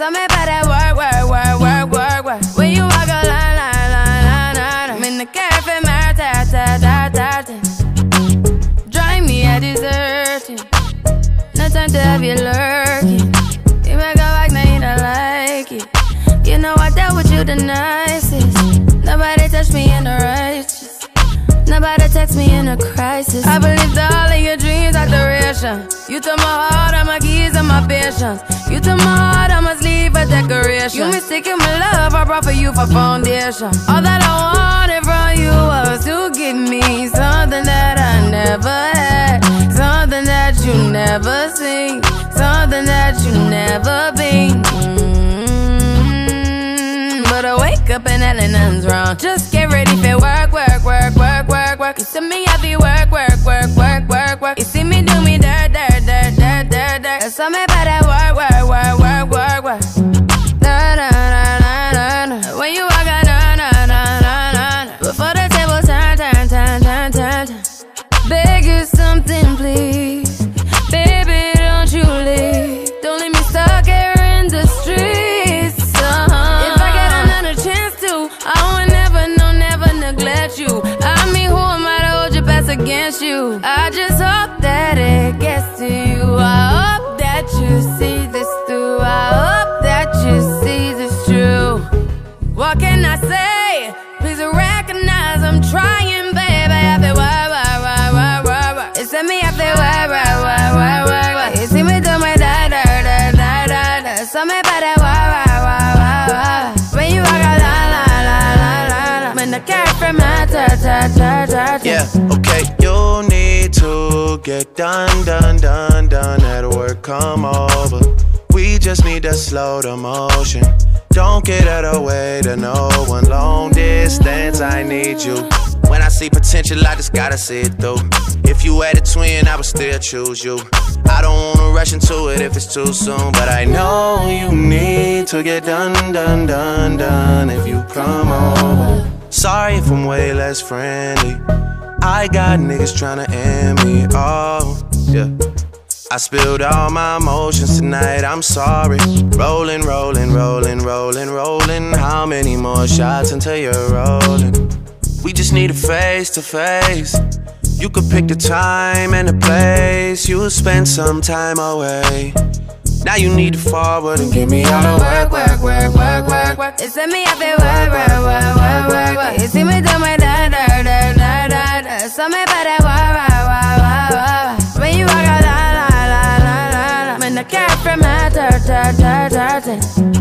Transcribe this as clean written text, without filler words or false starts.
something about that work. When you walk a line. I'm in the cafe, drive me a dessert. No time to have you lurking. You make go back, now you don't like it. You know I dealt with you the nicest. Nobody touched me in the righteous. Nobody text me in a crisis. I believed all of your dreams are duration. You took my heart, all my keys, and my patience. You took my heart, I must leave a decoration. You mistaken my love, I brought for you for foundation. All that I wanted from you was to give me something that I never had, something that you never seen, something that you never been. But I wake up and hell nothing's wrong. Just get ready for work. You see me happy work. You see me do me dirt. There's something about that work. When you walk out, before the table turn. Beg you something, please. Baby, don't you leave. Don't leave me stuck here in the streets. If I get another chance to, I would never neglect you. I mean, who am I to hold your best against you? I just hope that it gets to you. I hope that you see this through. I hope that you see this true. What can I say? Please recognize I'm trying, baby. I feel work. It's me, I feel work. You see me do my da. Something about that work. When you walk out, la. When the cat from my yeah, okay, you need to get done. That work, come over. We just need to slow the motion. Don't get out of the way to no one. Long distance, I need you. When I see potential, I just gotta see it through. If you had a twin, I would still choose you. I don't wanna rush into it if it's too soon, but I know you need to get done. If you come over. Sorry if I'm way less friendly. I got niggas tryna end me. Oh, yeah. I spilled all my emotions tonight, I'm sorry. Rolling. How many more shots until you're rolling? We just need a face to face. You could pick the time and the place. You'll spend some time away. Now you need to forward and give me all the work. It's me, I feel work. You see me do my da. Something about that work. When you walk out, la. When the cat from my dirt.